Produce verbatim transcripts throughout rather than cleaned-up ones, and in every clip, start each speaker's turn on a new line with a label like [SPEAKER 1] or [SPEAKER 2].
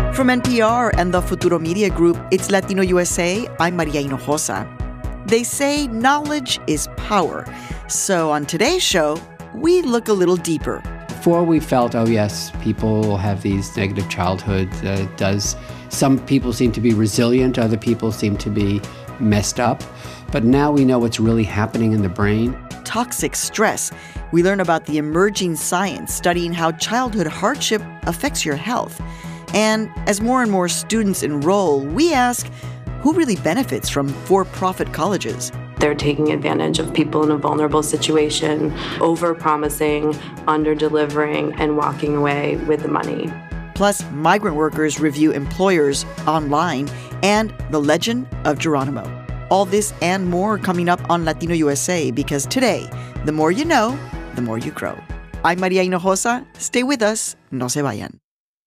[SPEAKER 1] From N P R and the Futuro Media Group, it's Latino U S A. I'm Maria Hinojosa. They say knowledge is power. So on today's show, we look a little deeper.
[SPEAKER 2] Before we felt, oh yes, people have these negative childhoods. Uh, does some people seem to be resilient, other people seem to be messed up. But now we know what's really happening in the brain.
[SPEAKER 1] Toxic stress. We learn about the emerging science studying how childhood hardship affects your health. And as more and more students enroll, we ask, who really benefits from for-profit colleges?
[SPEAKER 3] They're taking advantage of people in a vulnerable situation, over-promising, under-delivering, and walking away with the money.
[SPEAKER 1] Plus, migrant workers review employers online and the legend of Geronimo. All this and more coming up on Latino U S A, because today, the more you know, the more you grow. I'm Maria Hinojosa. Stay with us. No se vayan.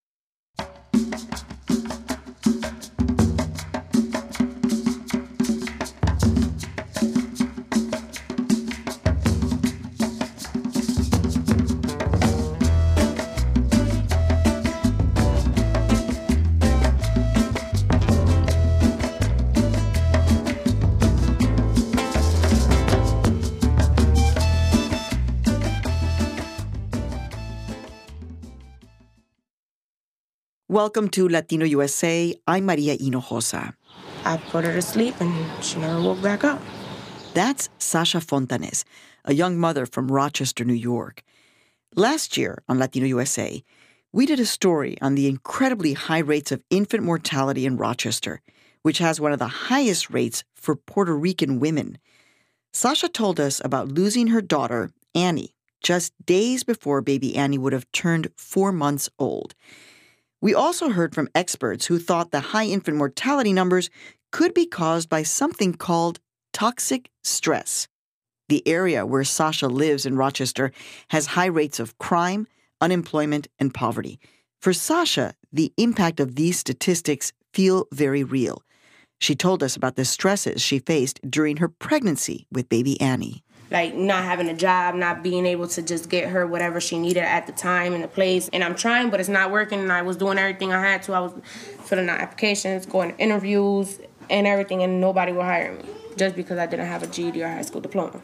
[SPEAKER 1] Welcome to Latino U S A. I'm Maria Hinojosa.
[SPEAKER 4] I put her to sleep and she never woke back up.
[SPEAKER 1] That's Sasha Fontanes, a young mother from Rochester, New York. Last year on Latino U S A, we did a story on the incredibly high rates of infant mortality in Rochester, which has one of the highest rates for Puerto Rican women. Sasha told us about losing her daughter, Annie, just days before baby Annie would have turned four months old. We also heard from experts who thought the high infant mortality numbers could be caused by something called toxic stress. The area where Sasha lives in Rochester has high rates of crime, unemployment, and poverty. For Sasha, the impact of these statistics feel very real. She told us about the stresses she faced during her pregnancy with baby Annie.
[SPEAKER 4] Like not having a job, not being able to just get her whatever she needed at the time and the place. And I'm trying, but it's not working. And I was doing everything I had to. I was filling out applications, going to interviews and everything, and nobody would hire me just because I didn't have a G E D or high school diploma.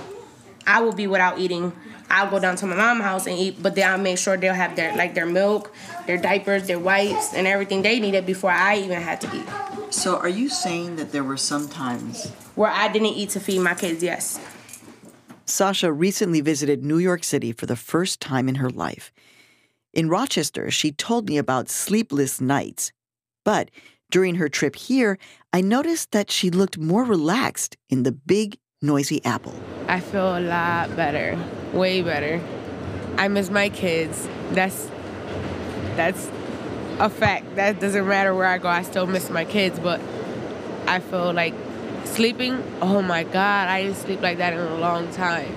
[SPEAKER 4] I will be without eating. I'll go down to my mom's house and eat, but then I'll make sure they'll have their like their milk, their diapers, their wipes, and everything they needed before I even had to eat.
[SPEAKER 1] So are you saying that there were some times
[SPEAKER 4] where I didn't eat to feed my kids? Yes.
[SPEAKER 1] Sasha recently visited New York City for the first time in her life. In Rochester, she told me about sleepless nights. But during her trip here, I noticed that she looked more relaxed in the big, noisy Apple.
[SPEAKER 5] I feel a lot better, way better. I miss my kids. That's that's a fact. That doesn't matter where I go, I still miss my kids, but I feel like sleeping, oh my God, I didn't sleep like that in a long time.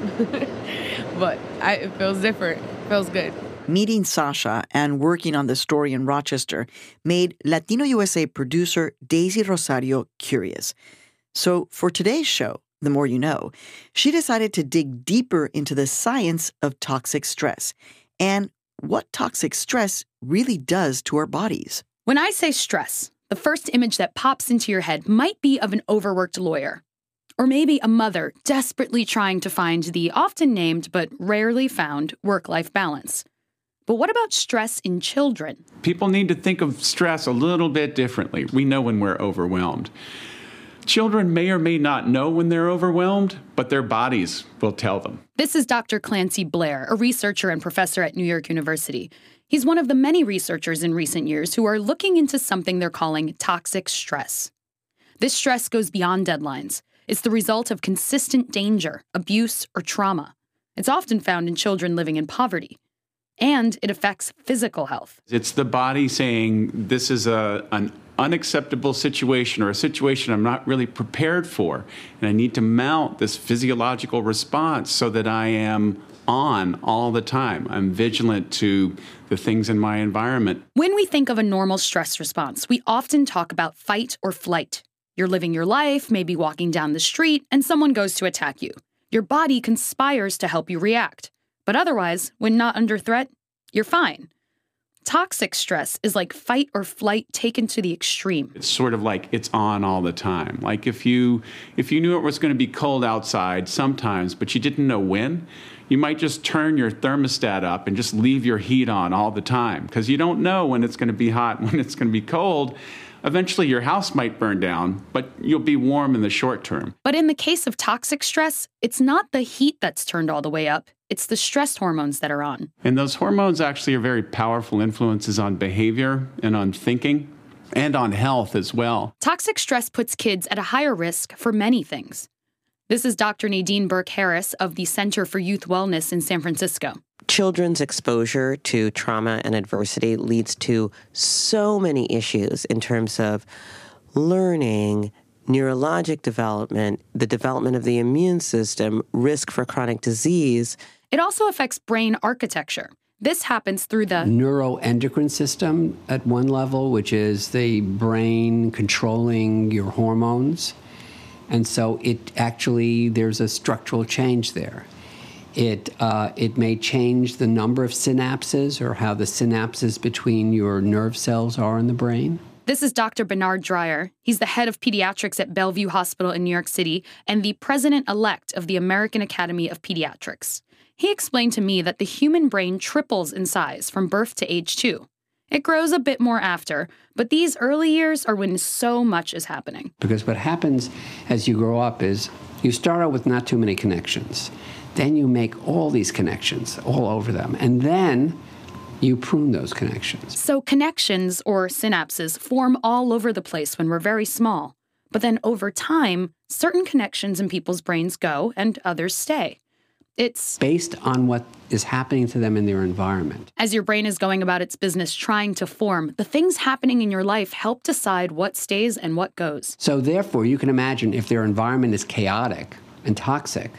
[SPEAKER 5] But I, it feels different. It feels good.
[SPEAKER 1] Meeting Sasha and working on the story in Rochester made Latino U S A producer Daisy Rosario curious. So for today's show, The More You Know, she decided to dig deeper into the science of toxic stress and what toxic stress really does to our bodies.
[SPEAKER 6] When I say stress, the first image that pops into your head might be of an overworked lawyer, or maybe a mother desperately trying to find the often named but rarely found work-life balance. But what about stress in children?
[SPEAKER 7] People need to think of stress a little bit differently. We know when we're overwhelmed. Children may or may not know when they're overwhelmed, but their bodies will tell them.
[SPEAKER 6] This is Doctor Clancy Blair, a researcher and professor at New York University. He's one of the many researchers in recent years who are looking into something they're calling toxic stress. This stress goes beyond deadlines. It's the result of consistent danger, abuse, or trauma. It's often found in children living in poverty. And it affects physical health.
[SPEAKER 7] It's the body saying this is a, an unacceptable situation or a situation I'm not really prepared for. And I need to mount this physiological response so that I am on all the time. I'm vigilant to the things in my environment.
[SPEAKER 6] When we think of a normal stress response, we often talk about fight or flight. You're living your life, maybe walking down the street, and someone goes to attack you. Your body conspires to help you react. But otherwise, when not under threat, you're fine. Toxic stress is like fight or flight taken to the extreme.
[SPEAKER 7] It's sort of like it's on all the time. Like if you if you knew it was going to be cold outside sometimes, but you didn't know when, you might just turn your thermostat up and just leave your heat on all the time because you don't know when it's going to be hot, when it's going to be cold. Eventually your house might burn down, but you'll be warm in the short term.
[SPEAKER 6] But in the case of toxic stress, it's not the heat that's turned all the way up. It's the stress hormones that are on.
[SPEAKER 7] And those hormones actually are very powerful influences on behavior and on thinking and on health as well.
[SPEAKER 6] Toxic stress puts kids at a higher risk for many things. This is Doctor Nadine Burke-Harris of the Center for Youth Wellness in San Francisco.
[SPEAKER 8] Children's exposure to trauma and adversity leads to so many issues in terms of learning, neurologic development, the development of the immune system, risk for chronic disease.
[SPEAKER 6] It also affects brain architecture. This happens through the
[SPEAKER 2] neuroendocrine system at one level, which is the brain controlling your hormones. And so it actually, there's a structural change there. It, uh, it may change the number of synapses or how the synapses between your nerve cells are in the brain.
[SPEAKER 6] This is Doctor Bernard Dreyer. He's the head of pediatrics at Bellevue Hospital in New York City and the president-elect of the American Academy of Pediatrics. He explained to me that the human brain triples in size from birth to age two. It grows a bit more after, but these early years are when so much is happening.
[SPEAKER 2] Because what happens as you grow up is you start out with not too many connections. Then you make all these connections all over them. And then you prune those connections.
[SPEAKER 6] So connections, or synapses, form all over the place when we're very small. But then over time, certain connections in people's brains go and others stay. It's
[SPEAKER 2] based on what is happening to them in their environment.
[SPEAKER 6] As your brain is going about its business trying to form, the things happening in your life help decide what stays and what goes.
[SPEAKER 2] So therefore, you can imagine if their environment is chaotic and toxic,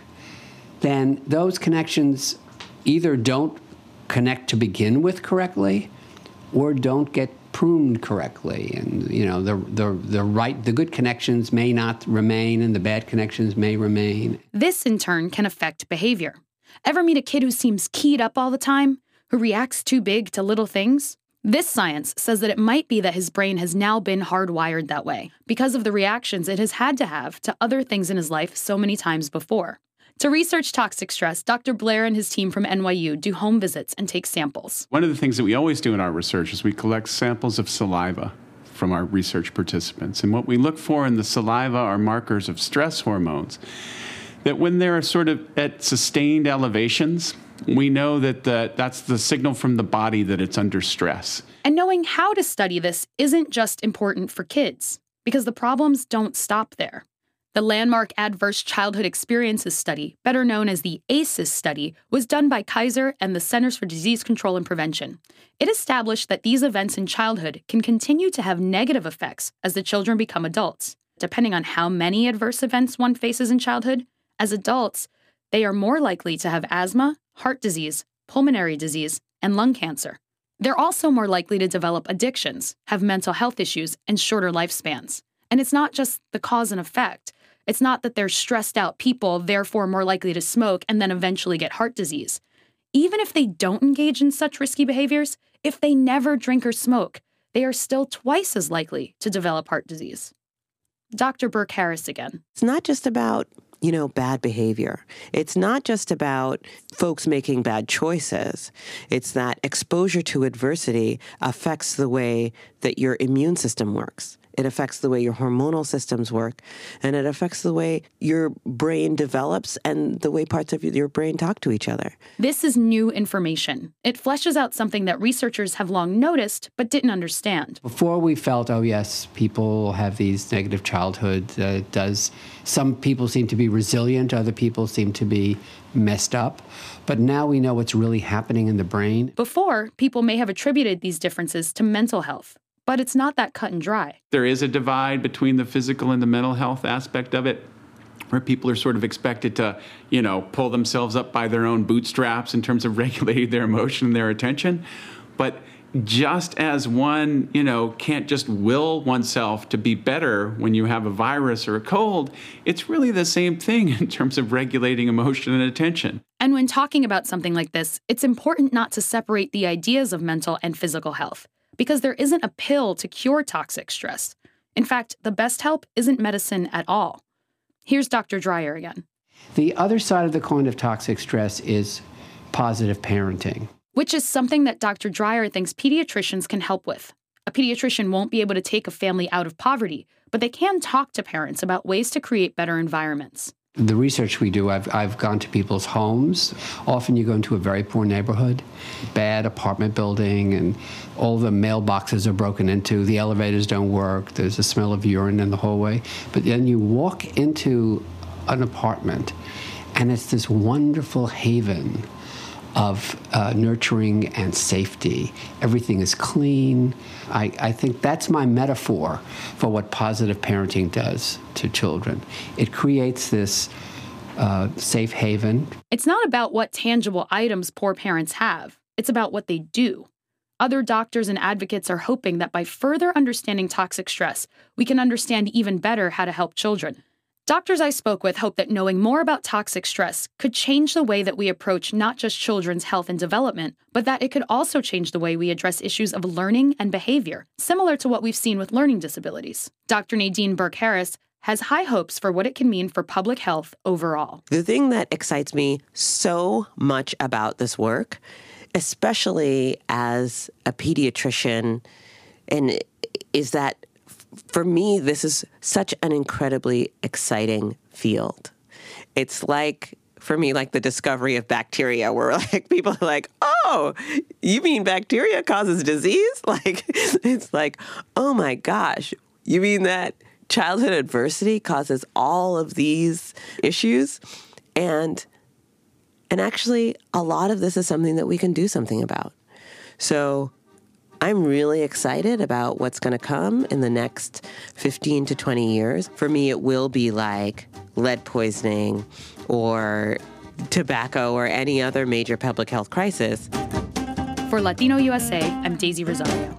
[SPEAKER 2] then those connections either don't connect to begin with correctly or don't get pruned correctly. And, you know, the, the, the right, the good connections may not remain and the bad connections may remain.
[SPEAKER 6] This, in turn, can affect behavior. Ever meet a kid who seems keyed up all the time, who reacts too big to little things? This science says that it might be that his brain has now been hardwired that way because of the reactions it has had to have to other things in his life so many times before. To research toxic stress, Doctor Blair and his team from N Y U do home visits and take samples.
[SPEAKER 7] One of the things that we always do in our research is we collect samples of saliva from our research participants. And what we look for in the saliva are markers of stress hormones. That when they're sort of at sustained elevations, we know that the, that's the signal from the body that it's under stress.
[SPEAKER 6] And knowing how to study this isn't just important for kids, because the problems don't stop there. The landmark Adverse Childhood Experiences Study, better known as the A C Es study, was done by Kaiser and the Centers for Disease Control and Prevention. It established that these events in childhood can continue to have negative effects as the children become adults. Depending on how many adverse events one faces in childhood, as adults, they are more likely to have asthma, heart disease, pulmonary disease, and lung cancer. They're also more likely to develop addictions, have mental health issues, and shorter lifespans. And it's not just the cause and effect. It's not that they're stressed out people, therefore more likely to smoke and then eventually get heart disease. Even if they don't engage in such risky behaviors, if they never drink or smoke, they are still twice as likely to develop heart disease. Doctor Burke-Harris again.
[SPEAKER 8] It's not just about, you know, bad behavior. It's not just about folks making bad choices. It's that exposure to adversity affects the way that your immune system works. It affects the way your hormonal systems work, and it affects the way your brain develops and the way parts of your brain talk to each other.
[SPEAKER 6] This is new information. It fleshes out something that researchers have long noticed but didn't understand.
[SPEAKER 2] Before we felt, oh yes, people have these negative childhoods. Uh, it does. Some people seem to be resilient, other people seem to be messed up. But now we know what's really happening in the brain.
[SPEAKER 6] Before, people may have attributed these differences to mental health. But it's not that cut and dry.
[SPEAKER 7] There is a divide between the physical and the mental health aspect of it, where people are sort of expected to, you know, pull themselves up by their own bootstraps in terms of regulating their emotion and their attention. But just as one, you know, can't just will oneself to be better when you have a virus or a cold, it's really the same thing in terms of regulating emotion and attention.
[SPEAKER 6] And when talking about something like this, it's important not to separate the ideas of mental and physical health, because there isn't a pill to cure toxic stress. In fact, the best help isn't medicine at all. Here's Doctor Dreyer again.
[SPEAKER 2] The other side of the coin of toxic stress is positive parenting,
[SPEAKER 6] which is something that Doctor Dreyer thinks pediatricians can help with. A pediatrician won't be able to take a family out of poverty, but they can talk to parents about ways to create better environments.
[SPEAKER 2] The research we do, I've, I've gone to people's homes. Often you go into a very poor neighborhood, bad apartment building, and all the mailboxes are broken into, the elevators don't work, there's a smell of urine in the hallway. But then you walk into an apartment, and it's this wonderful haven of uh, nurturing and safety. Everything is clean. I, I think that's my metaphor for what positive parenting does to children. It creates this uh, safe haven.
[SPEAKER 6] It's not about what tangible items poor parents have. It's about what they do. Other doctors and advocates are hoping that by further understanding toxic stress, we can understand even better how to help children. Doctors I spoke with hope that knowing more about toxic stress could change the way that we approach not just children's health and development, but that it could also change the way we address issues of learning and behavior, similar to what we've seen with learning disabilities. Doctor Nadine Burke-Harris has high hopes for what it can mean for public health overall.
[SPEAKER 8] The thing that excites me so much about this work, especially as a pediatrician, and is that for me, this is such an incredibly exciting field. It's like, for me, like the discovery of bacteria, where like people are like, oh, you mean bacteria causes disease? Like, it's like, oh my gosh, you mean that childhood adversity causes all of these issues? And, and actually, a lot of this is something that we can do something about. So I'm really excited about what's going to come in the next fifteen to twenty years. For me, it will be like lead poisoning or tobacco or any other major public health crisis.
[SPEAKER 6] For Latino U S A, I'm Daisy Rosario.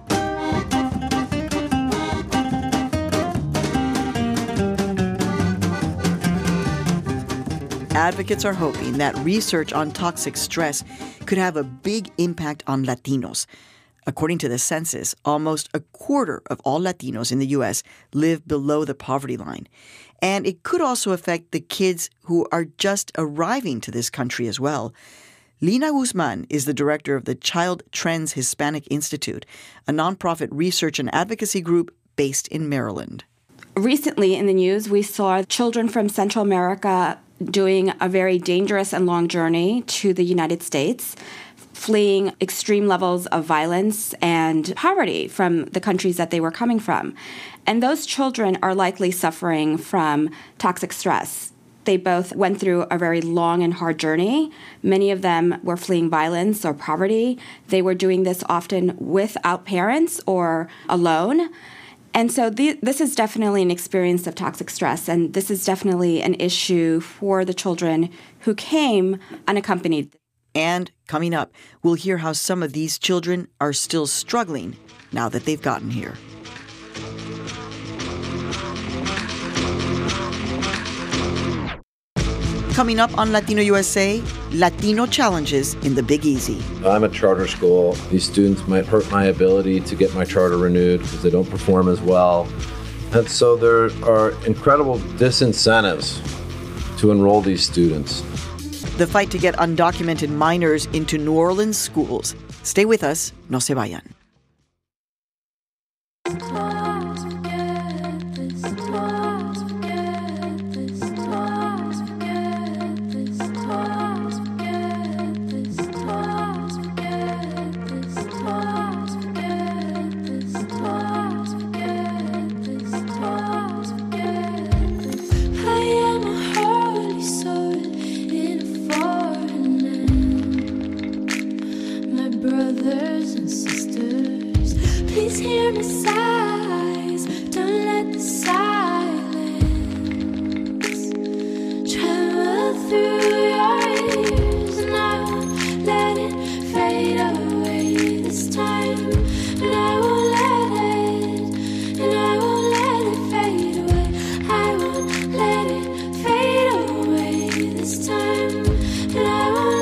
[SPEAKER 1] Advocates are hoping that research on toxic stress could have a big impact on Latinos. According to the census, almost a quarter of all Latinos in the U S live below the poverty line. And it could also affect the kids who are just arriving to this country as well. Lina Guzman is the director of the Child Trends Hispanic Institute, a nonprofit research and advocacy group based in Maryland.
[SPEAKER 9] Recently in the news, we saw children from Central America doing a very dangerous and long journey to the United States, fleeing extreme levels of violence and poverty from the countries that they were coming from. And those children are likely suffering from toxic stress. They both went through a very long and hard journey. Many of them were fleeing violence or poverty. They were doing this often without parents or alone. And so th- this is definitely an experience of toxic stress, and this is definitely an issue for the children who came unaccompanied.
[SPEAKER 1] And coming up, we'll hear how some of these children are still struggling now that they've gotten here. Coming up on Latino U S A, Latino challenges in the Big Easy.
[SPEAKER 10] I'm a charter school. These students might hurt my ability to get my charter renewed because they don't perform as well. And so there are incredible disincentives to enroll these students.
[SPEAKER 1] The fight to get undocumented minors into New Orleans schools. Stay with us, no se vayan.
[SPEAKER 11] Brothers and sisters, please hear me sighs. Don't let the silence travel through your ears, and I won't let it fade away this time. And I won't let it, and I won't let it fade away. I won't let it fade away this time, and I won't.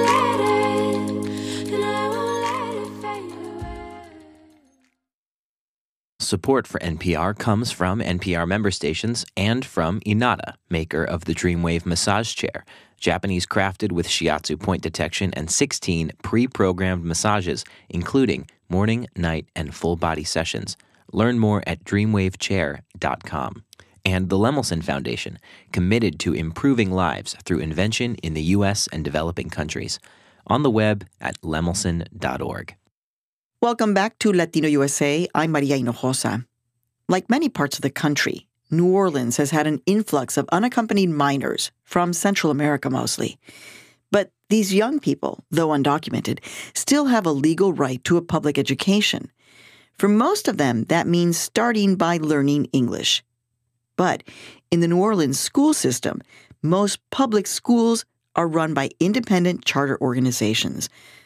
[SPEAKER 12] Support for N P R comes from N P R member stations and from Inada, maker of the Dreamwave massage chair, Japanese crafted with shiatsu point detection and sixteen pre-programmed massages, including morning, night, and full-body sessions. Learn more at dreamwave chair dot com. And the Lemelson Foundation, committed to improving lives through invention in the U S and developing countries. On the web at lemelson dot org.
[SPEAKER 1] Welcome back to Latino U S A. I'm Maria Hinojosa. Like many parts of the country, New Orleans has had an influx of unaccompanied minors from Central America mostly. But these young people, though undocumented, still have a legal right to a public education. For most of them, that means starting by learning English. But in the New Orleans school system, most public schools are run by independent charter organizations.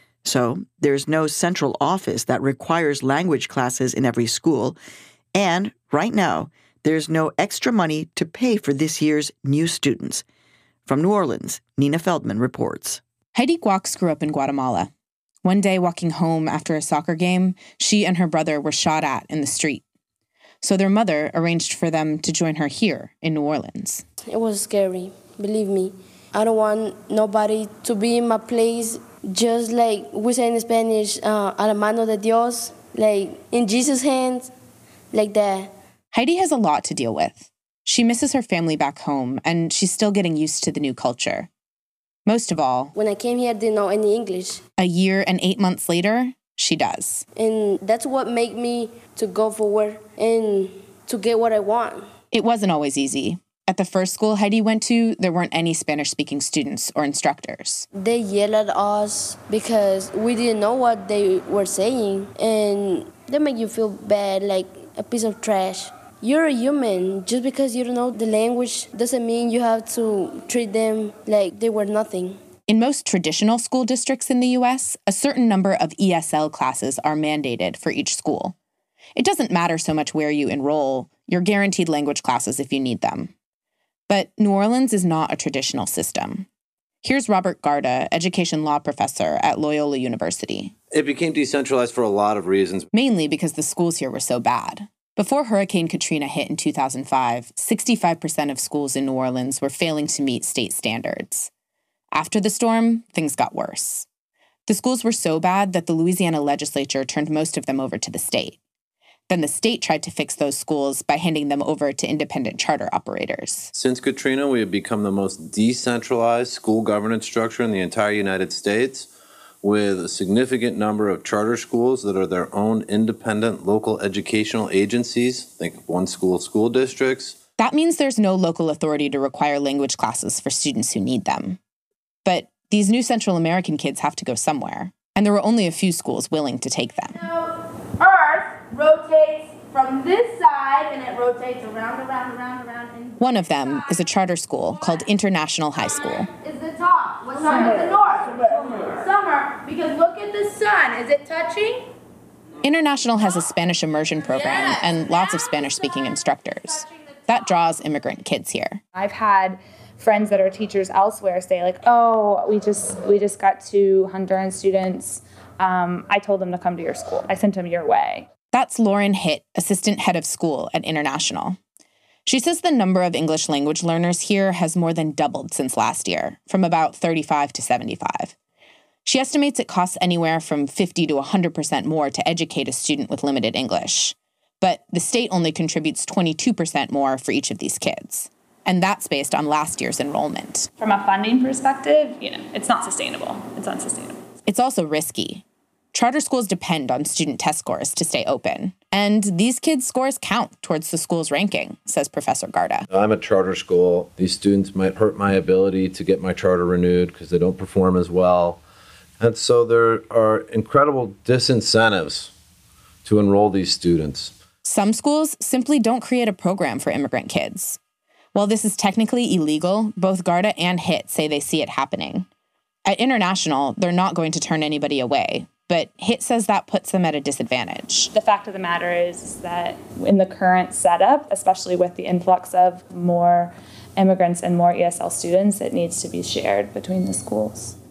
[SPEAKER 1] So there's no central office that requires language classes in every school. And right now, there's no extra money to pay for this year's new students. From New Orleans, Nina Feldman reports.
[SPEAKER 13] Heidi Guaux grew up in Guatemala. One day, walking home after a soccer game, she and her brother were shot at in the street. So their mother arranged for them to join her here in New Orleans.
[SPEAKER 14] It was scary, believe me. I don't want nobody to be in my place, just like we say in Spanish, uh, a la mano de Dios, like in Jesus' hands, like that.
[SPEAKER 13] Heidi has a lot to deal with. She misses her family back home, and she's still getting used to the new culture. Most of all,
[SPEAKER 14] when I came here, I didn't know any English.
[SPEAKER 13] A year and eight months later, she does.
[SPEAKER 14] And that's what made me to go forward and to get what I want.
[SPEAKER 13] It wasn't always easy. At the first school Heidi went to, there weren't any Spanish-speaking students or instructors.
[SPEAKER 14] They yelled at us because we didn't know what they were saying, and they make you feel bad, like a piece of trash. You're a human. Just because you don't know the language doesn't mean you have to treat them like they were nothing.
[SPEAKER 13] In most traditional school districts in the U S, a certain number of E S L classes are mandated for each school. It doesn't matter so much where you enroll. You're guaranteed language classes if you need them. But New Orleans is not a traditional system. Here's Robert Garda, education law professor at Loyola University.
[SPEAKER 10] It became decentralized for a lot of reasons.
[SPEAKER 13] Mainly because the schools here were so bad. Before Hurricane Katrina hit in two thousand five, sixty-five percent of schools in New Orleans were failing to meet state standards. After the storm, things got worse. The schools were so bad that the Louisiana legislature turned most of them over to the state. Then the state tried to fix those schools by handing them over to independent charter operators.
[SPEAKER 10] Since Katrina, we have become the most decentralized school governance structure in the entire United States, with a significant number of charter schools that are their own independent local educational agencies. Think of one school school districts.
[SPEAKER 13] That means there's no local authority to require language classes for students who need them. But these new Central American kids have to go somewhere, and there were only a few schools willing to take them.
[SPEAKER 15] So Earth rotates from this side, and it rotates around, around, around, around. And
[SPEAKER 13] One of them is a charter school called International High School.
[SPEAKER 15] Is the top. What side is the north? Summer. Summer. Because look at the sun. Is it touching?
[SPEAKER 13] International has a Spanish immersion program and lots of Spanish-speaking instructors. That draws immigrant kids here.
[SPEAKER 16] I've had friends that are teachers elsewhere say, like, oh, we just we just got two Honduran students. Um, I told them to come to your school. I sent them your way.
[SPEAKER 13] That's Lauren Hitt, assistant head of school at International. She says the number of English language learners here has more than doubled since last year, from about thirty-five to seventy-five. She estimates it costs anywhere from fifty to one hundred percent more to educate a student with limited English. But the state only contributes twenty-two percent more for each of these kids. And that's based on last year's enrollment.
[SPEAKER 16] From a funding perspective, you know, it's not sustainable. It's unsustainable.
[SPEAKER 13] It's also risky. Charter schools depend on student test scores to stay open. And these kids' scores count towards the school's ranking, says Professor Garda.
[SPEAKER 10] I'm a charter school. These students might hurt my ability to get my charter renewed because they don't perform as well. And so there are incredible disincentives to enroll these students.
[SPEAKER 13] Some schools simply don't create a program for immigrant kids. While this is technically illegal, both Garda and Hitt say they see it happening. At International, they're not going to turn anybody away, but Hitt says that puts them at a disadvantage.
[SPEAKER 16] The fact of the matter is that in the current setup, especially with the influx of more immigrants and more E S L students, it needs to be shared between the schools.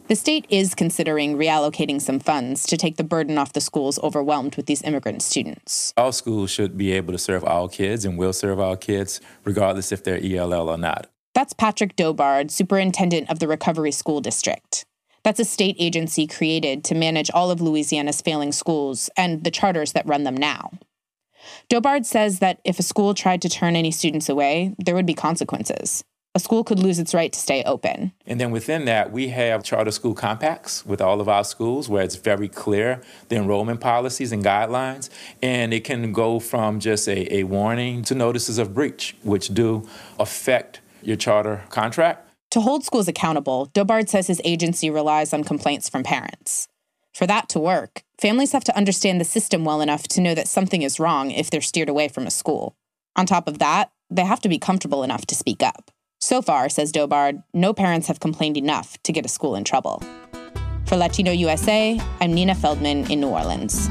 [SPEAKER 13] The state is considering reallocating some funds to take the burden off the schools overwhelmed with these immigrant students.
[SPEAKER 17] All schools should be able to serve all kids and will serve all kids, regardless if they're E L L or not.
[SPEAKER 13] That's Patrick Dobard, superintendent of the Recovery School District. That's a state agency created to manage all of Louisiana's failing schools and the charters that run them now. Dobard says that if a school tried to turn any students away, there would be consequences. A school could lose its right to stay open.
[SPEAKER 17] And then within that, we have charter school compacts with all of our schools where it's very clear the enrollment policies and guidelines. And it can go from just a, a warning to notices of breach, which do affect your charter contract.
[SPEAKER 13] To hold schools accountable, Dobard says his agency relies on complaints from parents. For that to work, families have to understand the system well enough to know that something is wrong if they're steered away from a school. On top of that, they have to be comfortable enough to speak up. So far, says Dobard, no parents have complained enough to get a school in trouble. For Latino U S A, I'm Nina Feldman in New Orleans.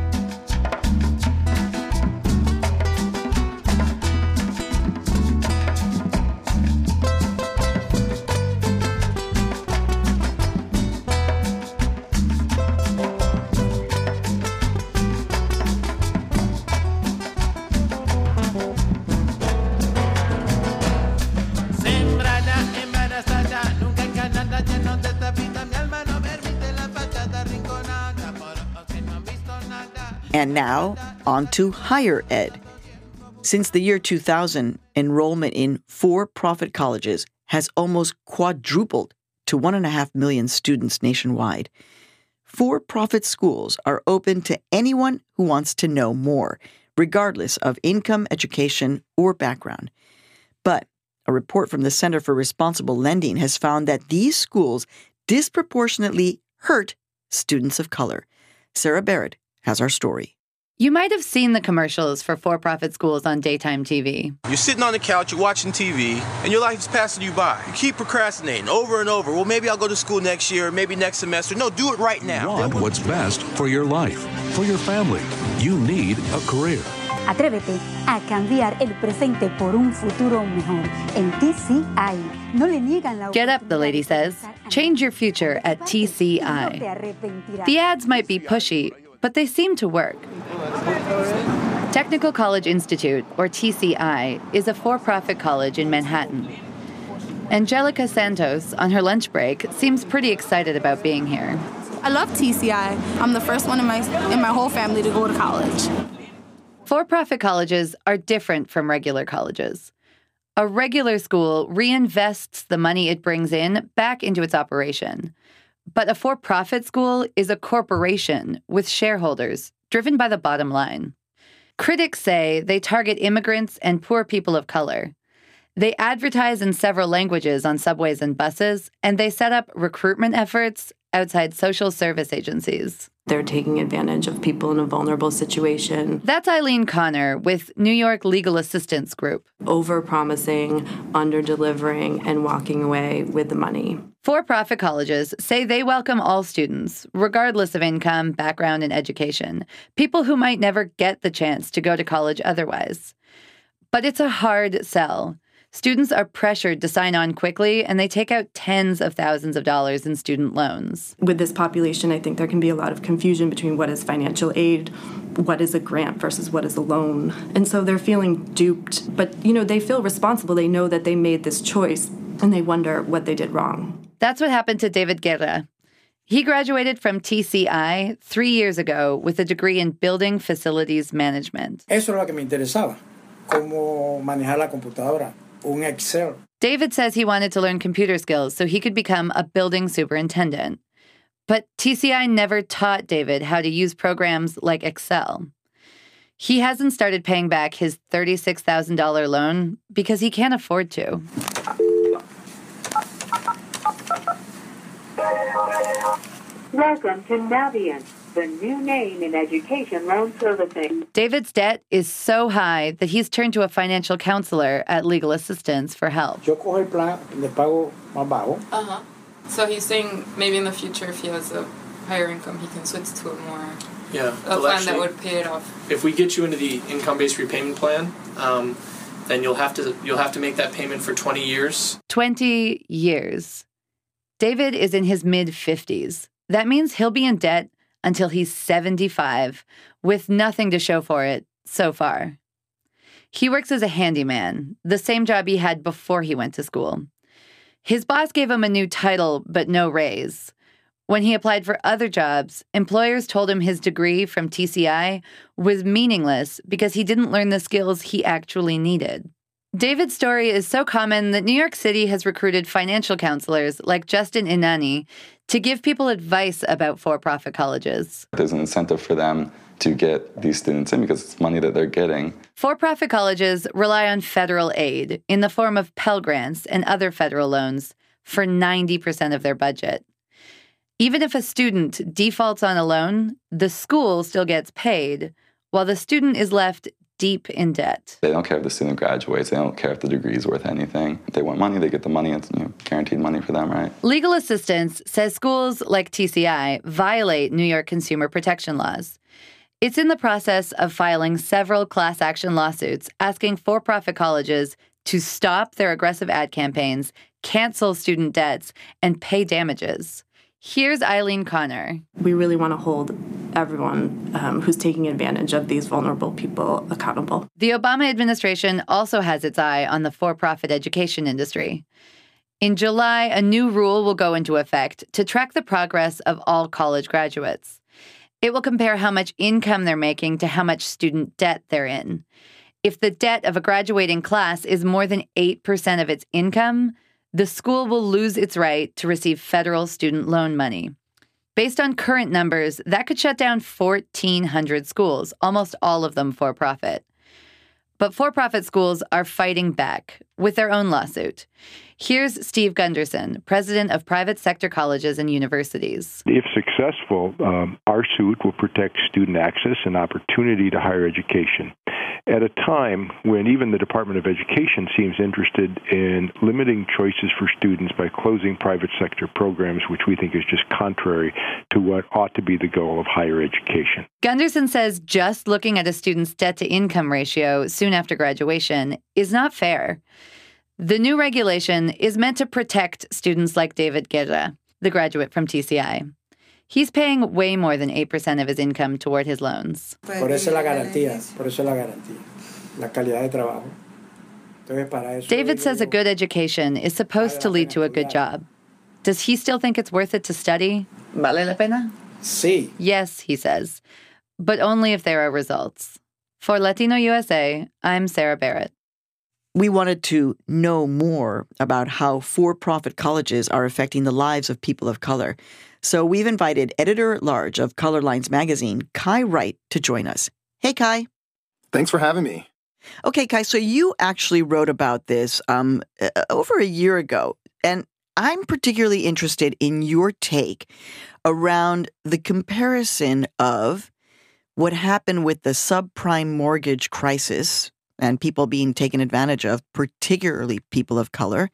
[SPEAKER 1] And now, on to higher ed. Since the year two thousand, enrollment in for-profit colleges has almost quadrupled to one and a half million students nationwide. For-profit schools are open to anyone who wants to know more, regardless of income, education, or background. But a report from the Center for Responsible Lending has found that these schools disproportionately hurt students of color. Sarah Barrett has our story.
[SPEAKER 6] You might have seen the commercials for for-profit schools on daytime T V.
[SPEAKER 18] You're sitting on the couch, you're watching T V, and your life is passing you by. You keep procrastinating over and over. Well, maybe I'll go to school next year, maybe next semester. No, do it right now.
[SPEAKER 19] Want what's best for your life, for your family. You need a career.
[SPEAKER 20] Atrévete a cambiar el presente por un futuro mejor. En T C I, no le niegan la
[SPEAKER 6] Get up, the lady says. Change your future at T C I. The ads might be pushy, but they seem to work. Technical College Institute, or T C I, is a for-profit college in Manhattan. Angelica Santos, on her lunch break, seems pretty excited about being here.
[SPEAKER 21] I love T C I. I'm the first one in my in my whole family to go to college.
[SPEAKER 6] For-profit colleges are different from regular colleges. A regular school reinvests the money it brings in back into its operation. But a for-profit school is a corporation with shareholders driven by the bottom line. Critics say they target immigrants and poor people of color. They advertise in several languages on subways and buses, and they set up recruitment efforts outside social service agencies.
[SPEAKER 3] They're taking advantage of people in a vulnerable situation.
[SPEAKER 6] That's Eileen Connor with New York Legal Assistance Group.
[SPEAKER 3] Over-promising, under-delivering, and walking away with the money.
[SPEAKER 6] For-profit colleges say they welcome all students, regardless of income, background, and education, people who might never get the chance to go to college otherwise. But it's a hard sell. Students are pressured to sign on quickly, and they take out tens of thousands of dollars in student loans.
[SPEAKER 3] With this population, I think there can be a lot of confusion between what is financial aid, what is a grant versus what is a loan. And so they're feeling duped. But, you know, they feel responsible. They know that they made this choice, and they wonder what they did wrong.
[SPEAKER 6] That's what happened to David Guerra. He graduated from T C I three years ago with a degree in Building Facilities Management.
[SPEAKER 22] Eso era lo que me interesaba, cómo manejar la computadora. Un Excel.
[SPEAKER 6] David says he wanted to learn computer skills so he could become a building superintendent. But T C I never taught David how to use programs like Excel. He hasn't started paying back his thirty-six thousand dollars loan because he can't afford to.
[SPEAKER 23] Welcome to Navient, the new name in education loan servicing.
[SPEAKER 6] David's debt is so high that he's turned to a financial counselor at Legal Assistance for help.
[SPEAKER 22] Yo cojo el plan de pago más bajo.
[SPEAKER 24] Uh-huh. So he's saying maybe in the future, if he has a higher income, he can switch to a more
[SPEAKER 25] yeah,
[SPEAKER 24] a plan actually, that would pay it off.
[SPEAKER 25] If we get you into the income-based repayment plan, um, then you'll have to you'll have to make that payment for twenty years.
[SPEAKER 6] twenty years.
[SPEAKER 2] David is in his mid-fifties. That means he'll be in debt until he's seventy-five, with nothing to show for it so far. He works as a handyman, the same job he had before he went to school. His boss gave him a new title, but no raise. When he applied for other jobs, employers told him his degree from T C I was meaningless because he didn't learn the skills he actually needed. David's story is so common that New York City has recruited financial counselors like Justin Inani to give people advice about for-profit colleges.
[SPEAKER 4] There's an incentive for them to get these students in because it's money that they're getting.
[SPEAKER 2] For-profit colleges rely on federal aid in the form of Pell Grants and other federal loans for ninety percent of their budget. Even if a student defaults on a loan, the school still gets paid, while the student is left deep in debt.
[SPEAKER 4] They don't care if the student graduates. They don't care if the degree is worth anything. If they want money, they get the money. It's, you know, guaranteed money for them, right?
[SPEAKER 2] Legal Assistance says schools like T C I violate New York consumer protection laws. It's in the process of filing several class action lawsuits asking for-profit colleges to stop their aggressive ad campaigns, cancel student debts, and pay damages. Here's Eileen Connor.
[SPEAKER 3] We really want to hold everyone um, who's taking advantage of these vulnerable people accountable.
[SPEAKER 2] The Obama administration also has its eye on the for-profit education industry. In July, a new rule will go into effect to track the progress of all college graduates. It will compare how much income they're making to how much student debt they're in. If the debt of a graduating class is more than eight percent of its income, the school will lose its right to receive federal student loan money. Based on current numbers, that could shut down fourteen hundred schools, almost all of them for-profit. But for-profit schools are fighting back with their own lawsuit. Here's Steve Gunderson, president of Private Sector Colleges and Universities.
[SPEAKER 5] If successful, um, our suit will protect student access and opportunity to higher education at a time when even the Department of Education seems interested in limiting choices for students by closing private sector programs, which we think is just contrary to what ought to be the goal of higher education.
[SPEAKER 2] Gunderson says just looking at a student's debt-to-income ratio soon after graduation is not fair. The new regulation is meant to protect students like David Guerra, the graduate from T C I. He's paying way more than eight percent of his income toward his loans.
[SPEAKER 22] Por eso la garantía, por eso la garantía, la calidad de trabajo. Entonces, para eso
[SPEAKER 2] David says a good education is supposed to lead to a good job. Does he still think it's worth it to study?
[SPEAKER 1] ¿Vale la pena?
[SPEAKER 22] Sí.
[SPEAKER 2] Yes, he says, but only if there are results. For Latino U S A, I'm Sarah Barrett.
[SPEAKER 1] We wanted to know more about how for-profit colleges are affecting the lives of people of color. So we've invited editor-at-large of Color Lines magazine, Kai Wright, to join us. Hey, Kai.
[SPEAKER 7] Thanks for having me.
[SPEAKER 1] Okay, Kai, so you actually wrote about this um, over a year ago, and I'm particularly interested in your take around the comparison of what happened with the subprime mortgage crisis and people being taken advantage of, particularly people of color,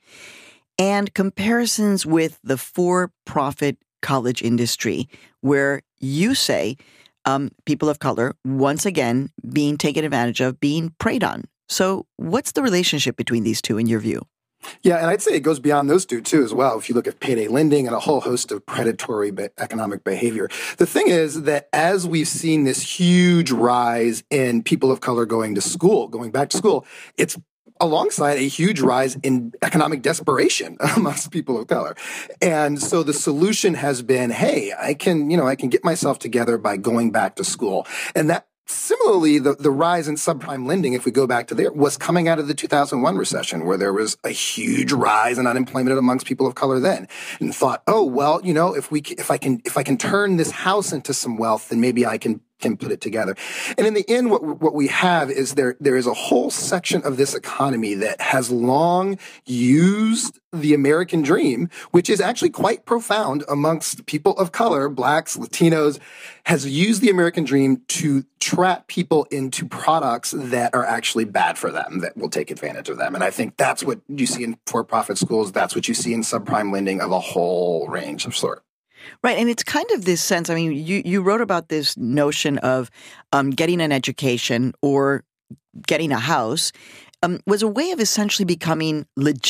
[SPEAKER 1] and comparisons with the for-profit college industry, where you say um, people of color, once again, being taken advantage of, being preyed on. So what's the relationship between these two in your view?
[SPEAKER 7] Yeah, and I'd say it goes beyond those two, too, as well. If you look at payday lending and a whole host of predatory be- economic behavior. The thing is that as we've seen this huge rise in people of color going to school, going back to school, it's alongside a huge rise in economic desperation amongst people of color. And so the solution has been, hey, I can, you know, I can get myself together by going back to school. And that Similarly, the, the rise in subprime lending, if we go back to there, was coming out of the two thousand one recession, where there was a huge rise in unemployment amongst people of color then, and thought, oh, well, you know, if we, if I can, if I can turn this house into some wealth, then maybe I can can put it together. And in the end, what what we have is there there is a whole section of this economy that has long used the American dream, which is actually quite profound amongst people of color, blacks, Latinos, has used the American dream to trap people into products that are actually bad for them, that will take advantage of them. And I think that's what you see in for-profit schools. That's what you see in subprime lending of a whole range of sort.
[SPEAKER 1] Right. And it's kind of this sense, I mean, you, you wrote about this notion of um, getting an education or getting a house um, was a way of essentially becoming legit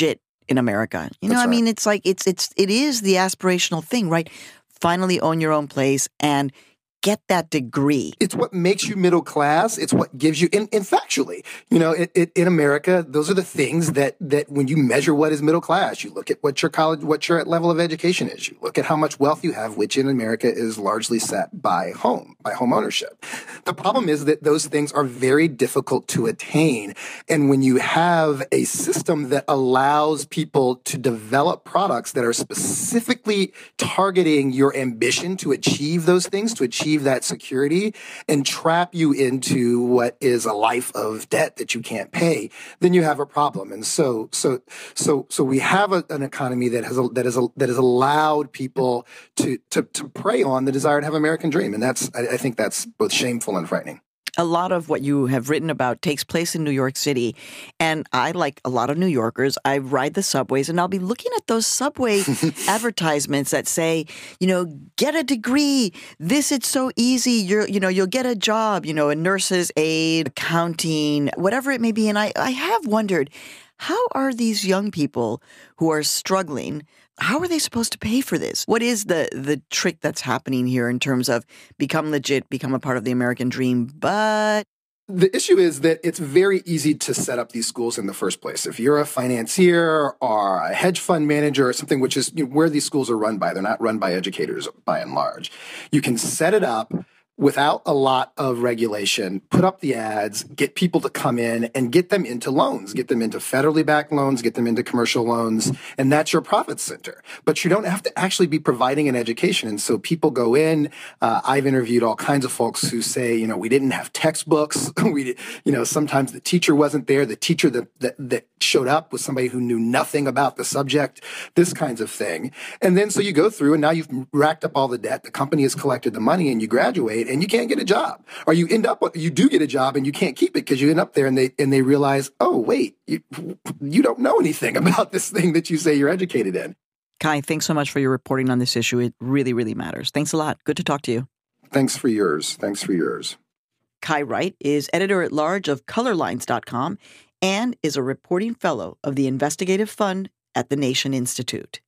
[SPEAKER 1] in America. You know,
[SPEAKER 7] That's
[SPEAKER 1] I
[SPEAKER 7] right.
[SPEAKER 1] mean, it's like it's it's it is the aspirational thing, right? Finally own your own place and get that degree.
[SPEAKER 7] It's what makes you middle class. It's what gives you, and, and factually, you know, it, it, in America, those are the things that that when you measure what is middle class, you look at what your college, what your level of education is. You look at how much wealth you have, which in America is largely set by home, by home ownership. The problem is that those things are very difficult to attain. And when you have a system that allows people to develop products that are specifically targeting your ambition to achieve those things, to achieve that security, and trap you into what is a life of debt that you can't pay, then you have a problem. And so, so, so, so we have a, an economy that has a, that is a, that has allowed people to to to prey on the desire to have an American dream, and that's I, I think that's both shameful and frightening.
[SPEAKER 1] A lot of what you have written about takes place in New York City. And I, like a lot of New Yorkers, I ride the subways and I'll be looking at those subway advertisements that say, you know, get a degree. This, it's so easy. You're, you know, you'll get a job, you know, a nurse's aide, accounting, whatever it may be. And I, I have wondered, how are these young people who are struggling, how are they supposed to pay for this? What is the the trick that's happening here in terms of become legit, become a part of the American dream, but...
[SPEAKER 7] The issue is that it's very easy to set up these schools in the first place. If you're a financier or a hedge fund manager or something, which is, you know, where these schools are run by, they're not run by educators by and large. You can set it up without a lot of regulation, put up the ads, get people to come in and get them into loans, get them into federally backed loans, get them into commercial loans, and that's your profit center. But you don't have to actually be providing an education. And so people go in. Uh, I've interviewed all kinds of folks who say, you know, we didn't have textbooks. we, you know, sometimes the teacher wasn't there. The teacher that, that, that showed up was somebody who knew nothing about the subject, this kinds of thing. And then so you go through and now you've racked up all the debt. The company has collected the money and you graduate and you can't get a job, or you end up, you do get a job and you can't keep it because you end up there and they, and they realize, oh, wait, you, you don't know anything about this thing that you say you're educated in.
[SPEAKER 1] Kai, thanks so much for your reporting on this issue. It really, really matters. Thanks a lot. Good to talk to you.
[SPEAKER 7] Thanks for yours. Thanks for yours.
[SPEAKER 1] Kai Wright is editor-at-large of color lines dot com and is a reporting fellow of the Investigative Fund at the Nation Institute.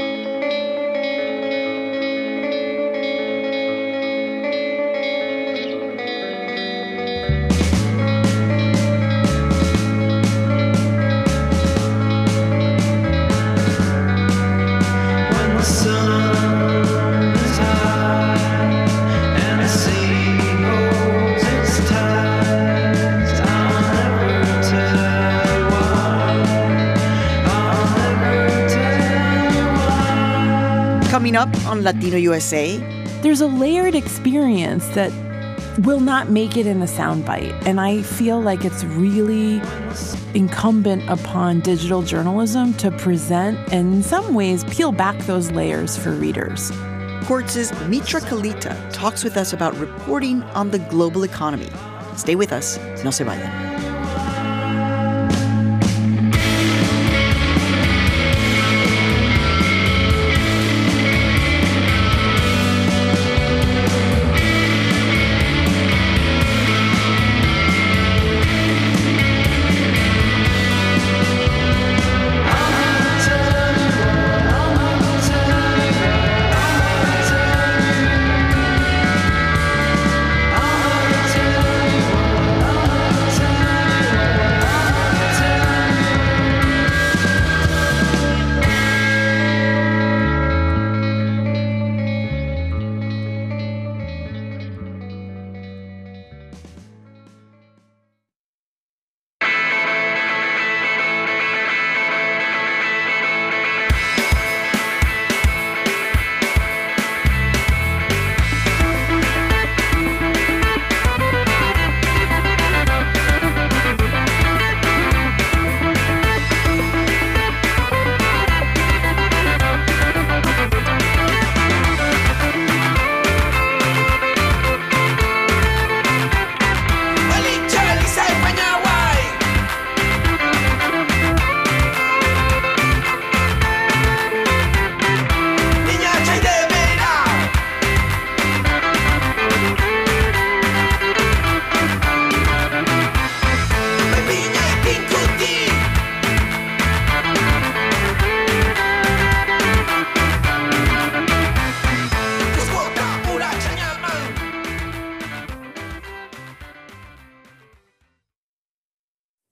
[SPEAKER 1] Coming up on Latino U S A,
[SPEAKER 8] there's a layered experience that will not make it in a soundbite. And I feel like it's really incumbent upon digital journalism to present and in some ways peel back those layers for readers.
[SPEAKER 1] Quartz's Mitra Kalita talks with us about reporting on the global economy. Stay with us. No se vayan.